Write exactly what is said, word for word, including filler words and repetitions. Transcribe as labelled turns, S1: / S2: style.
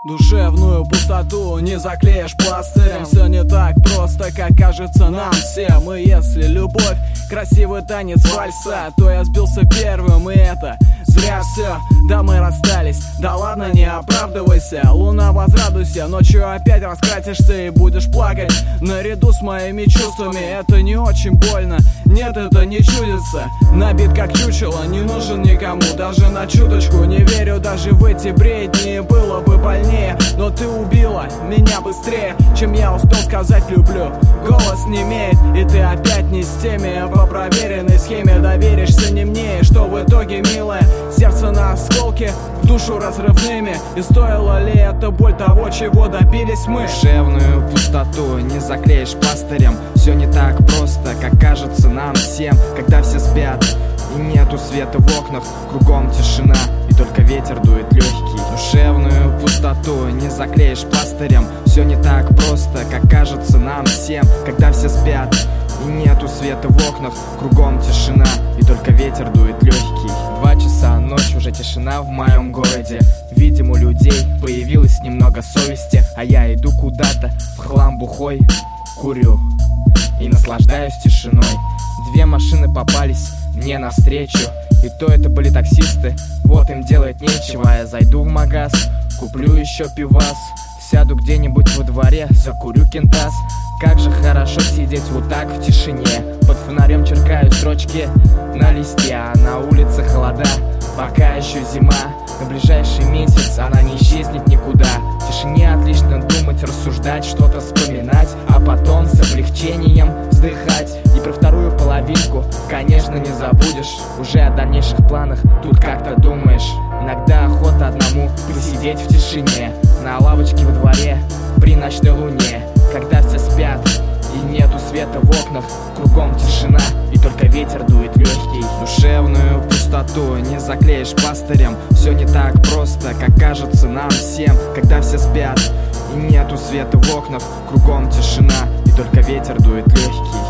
S1: Душевную пустоту не заклеишь пластырем. Все не так просто, как кажется нам всем. И если любовь красивый танец вальса, то я сбился первым, и это зря все. Да, мы расстались, да ладно, не оправдывайся. Луна, возрадуйся, ночью опять раскрасишься и будешь плакать наряду с моими чувствами. Это не очень больно, нет, это не чудится. Набит как чучело, не нужен никому, даже на чуточку. Не верю даже в эти бредни, было бы больнее, но ты убила меня быстрее, чем я успел сказать люблю. Голос немеет, и ты опять не с теми. По проверенной схеме доверишься не мне. И что в итоге, милая? Сердце на осколки, в душу разрывными. И стоило ли это боль того, чего добились мы?
S2: Душевную пустоту не заклеишь пластырем. Все не так просто, как кажется нам всем. Когда все спят и нету света в окнах, кругом тишина и только ветер дует легкий. Душевную пустоту не заклеишь пластырем. Все не так просто, как кажется нам всем. Когда все спят и нету света в окнах, кругом тишина и только ветер дует легкий. Два часа ночи, уже тишина в моем городе. Видимо, у людей появилось немного совести, а я иду куда-то в хлам бухой, курю и наслаждаюсь тишиной. Две машины попались мне навстречу, и то это были таксисты. Вот им делать нечего, я зайду в магаз, куплю еще пивас, сяду где-нибудь во дворе, закурю кентас. Как же хорошо сидеть вот так в тишине. Под фонарем черкаю строчки на листе, а на улице холода, пока еще зима. На ближайший месяц она не исчезнет никуда. В тишине отлично думать, рассуждать, что-то вспоминать, а потом с облегчением вздыхать. И про вторую половинку, конечно, не забудешь. Уже о дальнейших планах тут как-то думаешь. Иногда охота одному посидеть в тишине на лавочке во дворе при ночной луне. Когда все спят и нету света в окнах, кругом тишина и только ветер дует легкий. Душевную пустоту не заклеишь пластырем. Все не так просто, как кажется нам всем. Когда все спят и нету света в окнах, кругом тишина и только ветер дует легкий.